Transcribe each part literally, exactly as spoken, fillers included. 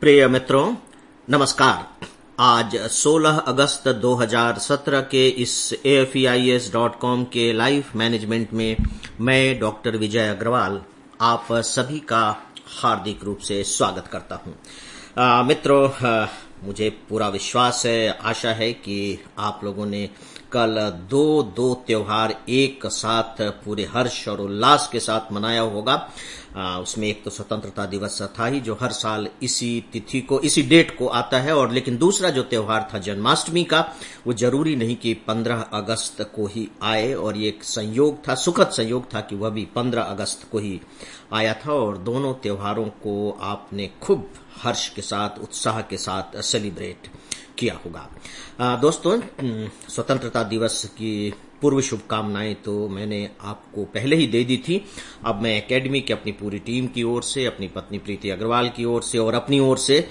प्रिय मित्रों, नमस्कार। आज सोलह अगस्त दो हज़ार सत्रह के इस A F E I S dot com के लाइव मैनेजमेंट में मैं डॉक्टर विजय अग्रवाल आप सभी का हार्दिक रूप से स्वागत करता हूं। आ, मित्रों, आ, मुझे पूरा विश्वास है, आशा है कि आप लोगों ने कल दो दो त्योहार एक साथ पूरे हर्ष और उल्लास के साथ मनाया होगा। आ, उसमें एक तो स्वतंत्रता दिवस था ही, जो हर साल इसी तिथि को, इसी डेट को आता है, और लेकिन दूसरा जो त्योहार था जन्माष्टमी का, वो जरूरी नहीं कि पंद्रह अगस्त को ही आए, और ये एक संयोग था, सुखद संयोग था कि वह भी पंद्रह अगस्त को ही आया था। और दोनों त्योहारों को आपने खूब हर्ष के साथ, उत्साह के साथ सेलिब्रेट किया होगा। आ, दोस्तों, स्वतंत्रता दिवस की पूर्व शुभकामनाएं तो मैंने आपको पहले ही दे दी थी। अब मैं एकेडमी की अपनी पूरी टीम की ओर से, अपनी पत्नी प्रीति अग्रवाल की ओर से और अपनी ओर से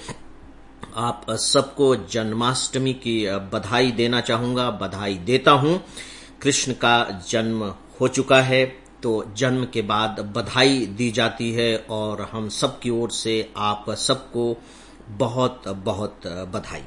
आप सबको जन्माष्टमी की बधाई देना चाहूंगा, बधाई देता हूं। कृष्ण का जन्म हो चुका है, तो जन्म के बाद बधाई दी जाती है, और हम सबकी ओर से आप सबको बहुत बहुत बधाई।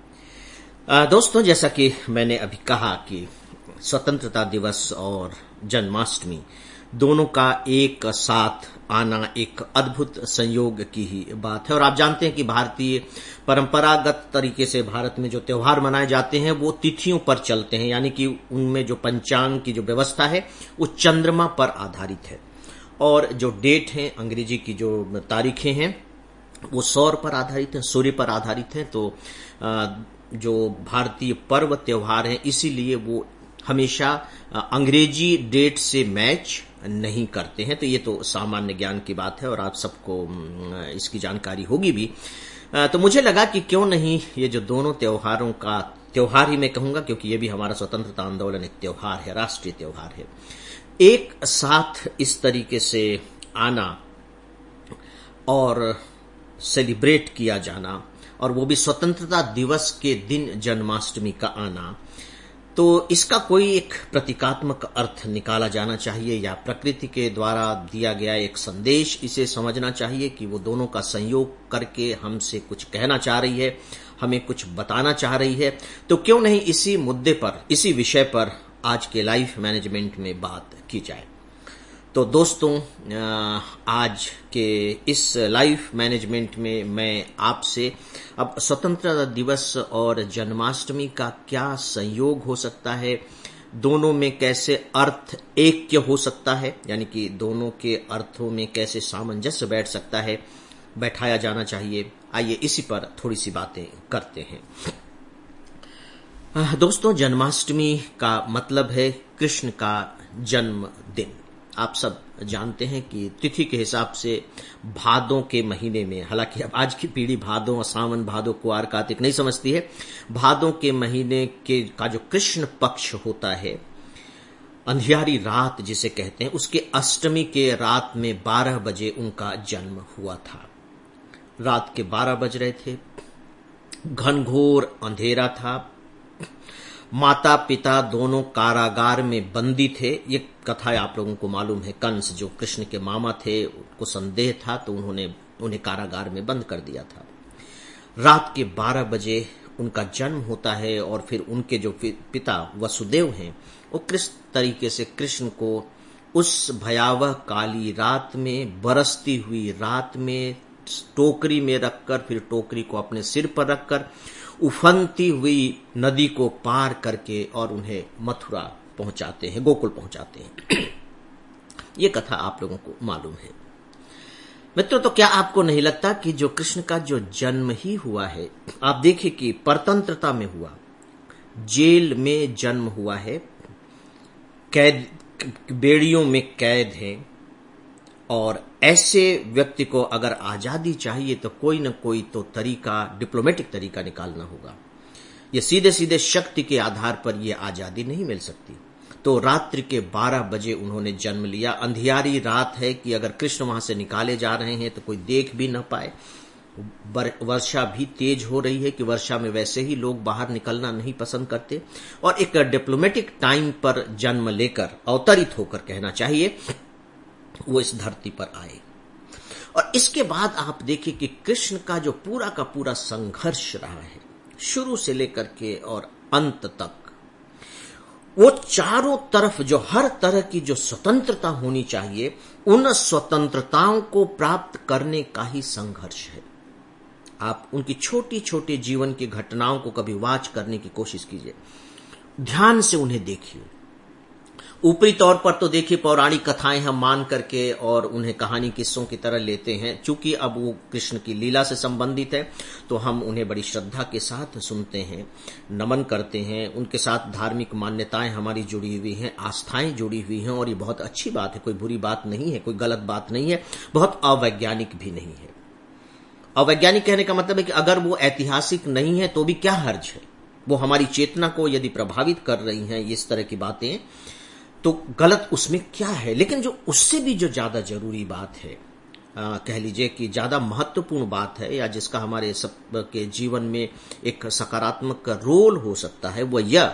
दोस्तों, जैसा कि मैंने अभी कहा कि स्वतंत्रता दिवस और जन्माष्टमी दोनों का एक साथ आना एक अद्भुत संयोग की ही बात है। और आप जानते हैं कि भारतीय परंपरागत तरीके से भारत में जो त्योहार मनाए जाते हैं वो तिथियों पर चलते हैं, यानी कि उनमें जो पंचांग की जो व्यवस्था है वो चंद्रमा पर आधारित है, और जो डेट है, अंग्रेजी की जो तारीखें हैं, वो सौर पर आधारित है, सूर्य पर आधारित है। तो जो भारतीय पर्व त्योहार हैं, इसीलिए वो हमेशा अंग्रेजी डेट से मैच नहीं करते हैं। तो ये तो सामान्य ज्ञान की बात है और आप सबको इसकी जानकारी होगी भी। तो मुझे लगा कि क्यों नहीं ये जो दोनों त्योहारों का, त्योहार ही मैं कहूंगा क्योंकि ये भी हमारा स्वतंत्रता आंदोलन एक त्योहार है, राष्ट्रीय त्योहार है, एक साथ इस तरीके से आना और सेलिब्रेट किया जाना, और वो भी स्वतंत्रता दिवस के दिन जन्माष्टमी का आना, तो इसका कोई एक प्रतीकात्मक अर्थ निकाला जाना चाहिए, या प्रकृति के द्वारा दिया गया एक संदेश इसे समझना चाहिए कि वो दोनों का संयोग करके हमसे कुछ कहना चाह रही है, हमें कुछ बताना चाह रही है। तो क्यों नहीं इसी मुद्दे पर, इसी विषय पर आज के लाइफ मैनेजमेंट में बात की जाए। तो दोस्तों, आज के इस लाइफ मैनेजमेंट में मैं आपसे अब स्वतंत्रता दिवस और जन्माष्टमी का क्या संयोग हो सकता है, दोनों में कैसे अर्थ ऐक्य हो सकता है, यानी कि दोनों के अर्थों में कैसे सामंजस्य बैठ सकता है, बैठाया जाना चाहिए, आइए इसी पर थोड़ी सी बातें करते हैं। दोस्तों, जन्माष्टमी का मतलब है कृष्ण का जन्मदिन। आप सब जानते हैं कि तिथि के हिसाब से भादों के महीने में, हालांकि अब आज की पीढ़ी भादों, सावन, भादों, कुआर, कार्तिक नहीं समझती है, भादों के महीने के का जो कृष्ण पक्ष होता है, अंधियारी रात जिसे कहते हैं, उसके अष्टमी के रात में बारह बजे उनका जन्म हुआ था। रात के बारह बज रहे थे, घनघोर अंधेरा था, माता पिता दोनों कारागार में बंदी थे। ये कथा आप लोगों को मालूम है, कंस जो कृष्ण के मामा थे, उनको संदेह था तो उन्होंने उन्हें कारागार में बंद कर दिया था। रात के बारह बजे उनका जन्म होता है, और फिर उनके जो पिता वसुदेव हैं, वो किस तरीके से कृष्ण को उस भयावह काली रात में, बरसती हुई रात में टोकरी में रखकर, फिर टोकरी को अपने सिर पर रखकर उफनती हुई नदी को पार करके और उन्हें मथुरा पहुंचाते हैं, गोकुल पहुंचाते हैं। ये कथा आप लोगों को मालूम है। मित्रों, तो क्या आपको नहीं लगता कि जो कृष्ण का जो जन्म ही हुआ है, आप देखिए कि परतंत्रता में हुआ, जेल में जन्म हुआ है, कैद, बेड़ियों में कैद है, और ऐसे व्यक्ति को अगर आजादी चाहिए तो कोई न कोई तो तरीका, डिप्लोमेटिक तरीका निकालना होगा। ये सीधे सीधे शक्ति के आधार पर ये आजादी नहीं मिल सकती। तो रात्रि के बारह बजे उन्होंने जन्म लिया। अंधियारी रात है कि अगर कृष्ण वहां से निकाले जा रहे हैं तो कोई देख भी न पाए। वर्षा भी तेज हो रही है कि वर्षा में वैसे ही लोग बाहर निकलना नहीं पसंद करते, और एक डिप्लोमेटिक टाइम पर जन्म लेकर, अवतरित होकर कहना चाहिए, वो इस धरती पर आए। और इसके बाद आप देखिए कि कृष्ण का जो पूरा का पूरा संघर्ष रहा है, शुरू से लेकर के और अंत तक, वो चारों तरफ जो हर तरह की जो स्वतंत्रता होनी चाहिए, उन स्वतंत्रताओं को प्राप्त करने का ही संघर्ष है। आप उनकी छोटी छोटी जीवन की घटनाओं को कभी वाच करने की कोशिश कीजिए, ध्यान से उन्हें देखिए। ऊपरी तौर पर तो देखिए पौराणिक कथाएं हम मान करके और उन्हें कहानी किस्सों की तरह लेते हैं। चूंकि अब वो कृष्ण की लीला से संबंधित है तो हम उन्हें बड़ी श्रद्धा के साथ सुनते हैं, नमन करते हैं। उनके साथ धार्मिक मान्यताएं हमारी जुड़ी हुई हैं, आस्थाएं जुड़ी हुई हैं, और ये बहुत अच्छी बात है, कोई बुरी बात नहीं है, कोई गलत बात नहीं है, बहुत अवैज्ञानिक भी नहीं है। अवैज्ञानिक कहने का मतलब है कि अगर वो ऐतिहासिक नहीं है तो भी क्या हर्ज है, वो हमारी चेतना को यदि प्रभावित कर रही हैं इस तरह की बातें, तो गलत उसमें क्या है। लेकिन जो उससे भी जो ज्यादा जरूरी बात है, आ, कह लीजिए कि ज्यादा महत्वपूर्ण बात है, या जिसका हमारे सब के जीवन में एक सकारात्मक रोल हो सकता है, वो यह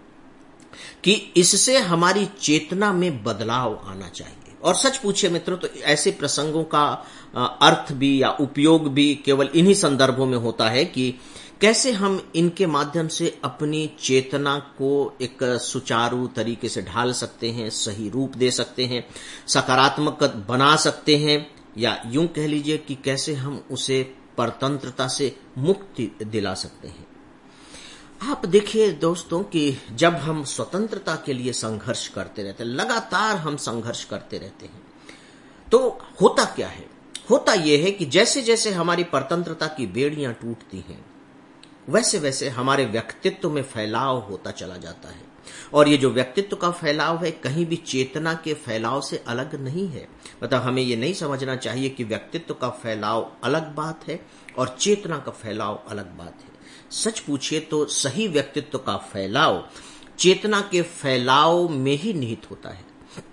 कि इससे हमारी चेतना में बदलाव आना चाहिए। और सच पूछे मित्रों तो ऐसे प्रसंगों का अर्थ भी या उपयोग भी केवल इन्हीं संदर्भों में होता है कि कैसे हम इनके माध्यम से अपनी चेतना को एक सुचारू तरीके से ढाल सकते हैं, सही रूप दे सकते हैं, सकारात्मक बना सकते हैं, या यूं कह लीजिए कि कैसे हम उसे परतंत्रता से मुक्ति दिला सकते हैं। आप देखिए दोस्तों कि जब हम स्वतंत्रता के लिए संघर्ष करते रहते हैं, लगातार हम संघर्ष करते रहते हैं, तो होता क्या है? होता यह है कि जैसे जैसे हमारी परतंत्रता की बेड़ियां टूटती हैं, वैसे वैसे हमारे व्यक्तित्व में फैलाव होता चला जाता है। और ये जो व्यक्तित्व का फैलाव है, कहीं भी चेतना के फैलाव से अलग नहीं है। मतलब हमें ये नहीं समझना चाहिए कि व्यक्तित्व का फैलाव अलग बात है और चेतना का फैलाव अलग बात है। सच पूछिए तो सही व्यक्तित्व का फैलाव चेतना के फैलाव में ही निहित होता है।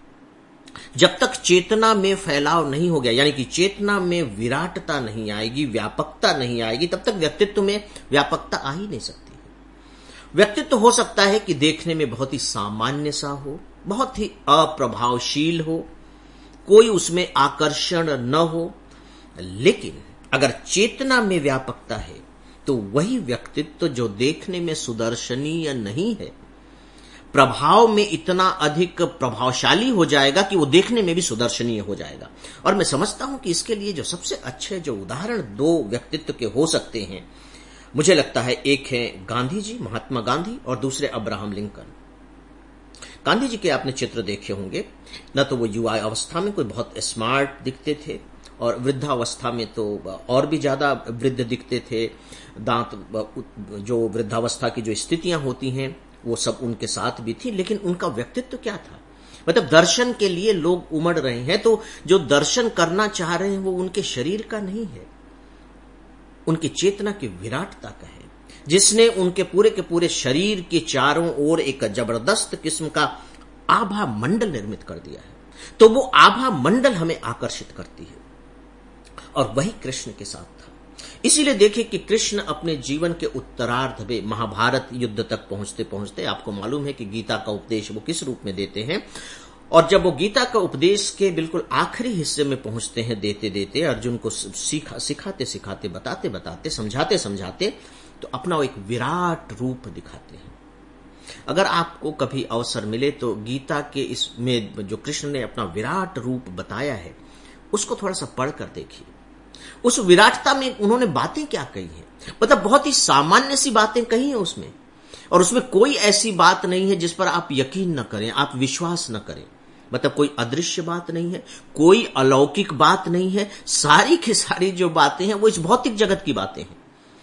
जब तक चेतना में फैलाव नहीं हो गया, यानी कि चेतना में विराटता नहीं आएगी, व्यापकता नहीं आएगी, तब तक व्यक्तित्व में व्यापकता आ ही नहीं सकती है। व्यक्तित्व हो सकता है कि देखने में बहुत ही सामान्य सा हो, बहुत ही अप्रभावशील हो, कोई उसमें आकर्षण न हो, लेकिन अगर चेतना में व्यापकता है तो वही व्यक्तित्व जो देखने में सुदर्शनीय नहीं है, प्रभाव में इतना अधिक प्रभावशाली हो जाएगा कि वो देखने में भी सुदर्शनीय हो जाएगा। और मैं समझता हूं कि इसके लिए जो सबसे अच्छे जो उदाहरण दो व्यक्तित्व के हो सकते हैं, मुझे लगता है एक है गांधी जी, महात्मा गांधी, और दूसरे अब्राहम लिंकन। गांधी जी के आपने चित्र देखे होंगे, न तो वो युवा अवस्था में कोई बहुत स्मार्ट दिखते थे, और वृद्धावस्था में तो और भी ज्यादा वृद्ध दिखते थे। दांत, जो वृद्धावस्था की जो स्थितियां होती हैं वो सब उनके साथ भी थी, लेकिन उनका व्यक्तित्व क्या था? मतलब दर्शन के लिए लोग उमड़ रहे हैं, तो जो दर्शन करना चाह रहे हैं वो उनके शरीर का नहीं है, उनकी चेतना की विराटता का है, जिसने उनके पूरे के पूरे शरीर के चारों ओर एक जबरदस्त किस्म का आभा मंडल निर्मित कर दिया है। तो वो आभा मंडल हमें आकर्षित करती है, और वही कृष्ण के साथ था। इसीलिए देखिए कि कृष्ण अपने जीवन के उत्तरार्ध में महाभारत युद्ध तक पहुंचते पहुंचते, आपको मालूम है कि गीता का उपदेश वो किस रूप में देते हैं, और जब वो गीता का उपदेश के बिल्कुल आखिरी हिस्से में पहुंचते हैं, देते देते अर्जुन को सीखा सिखाते सिखाते, बताते बताते, समझाते समझाते, तो अपना एक विराट रूप दिखाते हैं। अगर आपको कभी अवसर मिले तो गीता के इसमें जो कृष्ण ने अपना विराट रूप बताया है, उसको थोड़ा सा पढ़कर देखिए। उस विराटता में उन्होंने बातें क्या कही हैं, मतलब बहुत ही सामान्य सी बातें कही हैं उसमें, और उसमें कोई ऐसी बात नहीं है जिस पर आप यकीन न करें, आप विश्वास न करें। मतलब कोई अदृश्य बात नहीं है, कोई अलौकिक बात नहीं है, सारी की सारी जो बातें हैं वो इस भौतिक जगत की बातें हैं।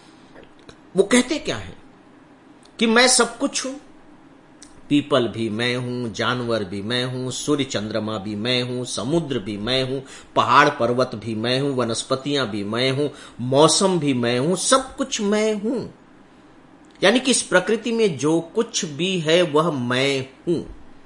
वो कहते क्या है कि मैं सब कुछ हूं, पीपल भी मैं हूं, जानवर भी मैं हूं, सूर्य चंद्रमा भी मैं हूं, समुद्र भी मैं हूं, पहाड़ पर्वत भी मैं हूं, वनस्पतियां भी मैं हूं, मौसम भी मैं हूं, सब कुछ मैं हूं। यानी कि इस प्रकृति में जो कुछ भी है वह मैं हूं।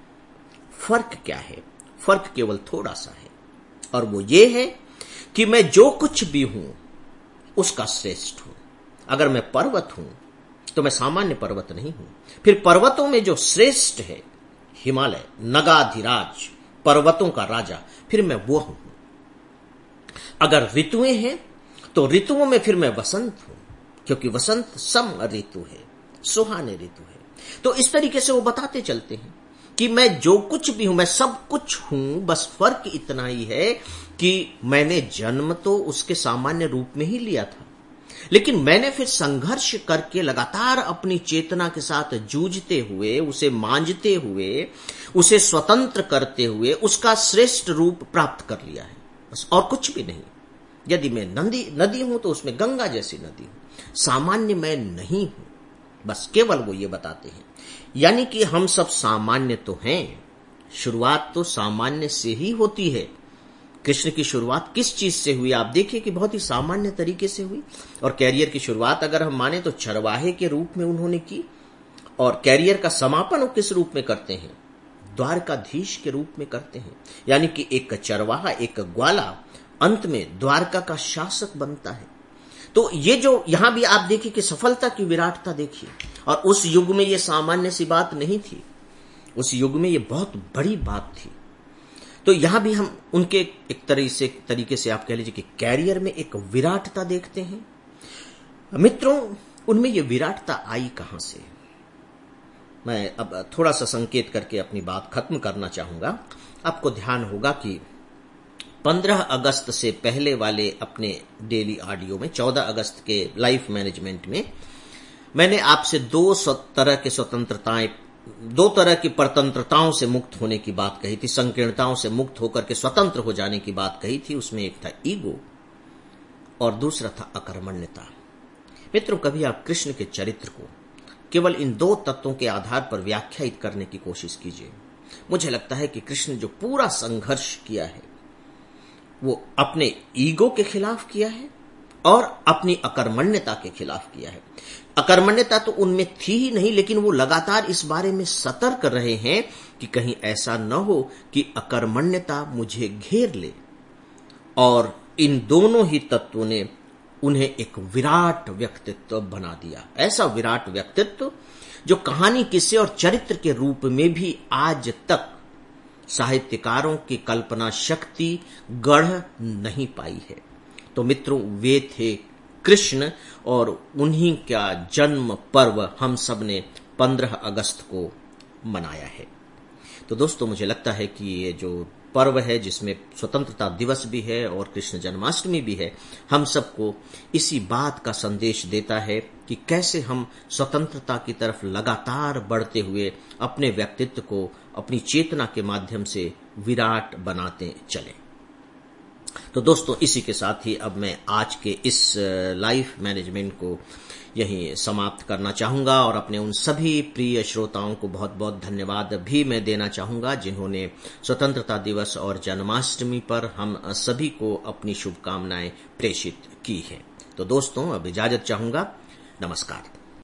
फर्क क्या है? फर्क केवल थोड़ा सा है, और वो ये है कि मैं जो कुछ भी हूं उसका श्रेष्ठ हूं। अगर मैं पर्वत हूं तो मैं सामान्य पर्वत नहीं हूं। फिर पर्वतों में जो श्रेष्ठ है, हिमालय, नगाधिराज, पर्वतों का राजा, फिर मैं वो हूं। अगर ऋतुएं हैं तो ऋतुओं में फिर मैं वसंत हूं, क्योंकि वसंत सम ऋतु है, सुहाने ऋतु है। तो इस तरीके से वो बताते चलते हैं कि मैं जो कुछ भी हूं, मैं सब कुछ हूं, बस फर्क इतना ही है कि मैंने जन्म तो उसके सामान्य रूप में ही लिया था, लेकिन मैंने फिर संघर्ष करके लगातार अपनी चेतना के साथ जूझते हुए, उसे मांझते हुए, उसे स्वतंत्र करते हुए उसका श्रेष्ठ रूप प्राप्त कर लिया है, बस और कुछ भी नहीं। यदि मैं नदी नदी हूं तो उसमें गंगा जैसी नदी हूं, सामान्य मैं नहीं हूं, बस केवल वो ये बताते हैं। यानी कि हम सब सामान्य तो हैं, शुरुआत तो सामान्य से ही होती है। कृष्ण की शुरुआत किस चीज से हुई? आप देखिए कि बहुत ही सामान्य तरीके से हुई। और कैरियर की शुरुआत अगर हम माने तो चरवाहे के रूप में उन्होंने की, और कैरियर का समापन वो किस रूप में करते हैं? द्वारकाधीश के रूप में करते हैं। यानी कि एक चरवाहा, एक ग्वाला अंत में द्वारका का शासक बनता है। तो ये जो यहां भी आप देखिए कि सफलता की विराटता देखिए, और उस युग में ये सामान्य सी बात नहीं थी, उस युग में ये बहुत बड़ी बात थी। तो यहां भी हम उनके एक तरह से तरीके से आप कह लीजिए कि कैरियर में एक विराटता देखते हैं। मित्रों, उनमें ये विराटता आई कहां से? मैं अब थोड़ा सा संकेत करके अपनी बात खत्म करना चाहूंगा। आपको ध्यान होगा कि पंद्रह अगस्त से पहले वाले अपने डेली ऑडियो में, चौदह अगस्त के लाइफ मैनेजमेंट में, मैंने आपसे दो तरह के स्वतंत्रताएं, दो तरह की परतंत्रताओं से मुक्त होने की बात कही थी, संकीर्णताओं से मुक्त होकर के स्वतंत्र हो जाने की बात कही थी। उसमें एक था ईगो और दूसरा था अकर्मण्यता। मित्रों, कभी आप कृष्ण के चरित्र को केवल इन दो तत्वों के आधार पर व्याख्यायित करने की कोशिश कीजिए। मुझे लगता है कि कृष्ण जो पूरा संघर्ष किया है वो अपने ईगो के खिलाफ किया है और अपनी अकर्मण्यता के खिलाफ किया है। अकर्मण्यता तो उनमें थी ही नहीं, लेकिन वो लगातार इस बारे में सतर्क रहे हैं कि कहीं ऐसा न हो कि अकर्मण्यता मुझे घेर ले। और इन दोनों ही तत्वों ने उन्हें एक विराट व्यक्तित्व बना दिया। ऐसा विराट व्यक्तित्व जो कहानी, किस्से और चरित्र के रूप में भी आज तक साहित्यकारों की कल्पना शक्ति गढ़ नहीं पाई है। तो मित्रों, वे थे कृष्ण, और उन्हीं का जन्म पर्व हम सब ने पंद्रह अगस्त को मनाया है। तो दोस्तों, मुझे लगता है कि ये जो पर्व है, जिसमें स्वतंत्रता दिवस भी है और कृष्ण जन्माष्टमी भी है, हम सबको इसी बात का संदेश देता है कि कैसे हम स्वतंत्रता की तरफ लगातार बढ़ते हुए अपने व्यक्तित्व को अपनी चेतना के माध्यम से विराट बनाते चलें। तो दोस्तों, इसी के साथ ही अब मैं आज के इस लाइफ मैनेजमेंट को यहीं समाप्त करना चाहूंगा, और अपने उन सभी प्रिय श्रोताओं को बहुत बहुत धन्यवाद भी मैं देना चाहूंगा जिन्होंने स्वतंत्रता दिवस और जन्माष्टमी पर हम सभी को अपनी शुभकामनाएं प्रेषित की हैं। तो दोस्तों, अब इजाजत चाहूंगा। नमस्कार।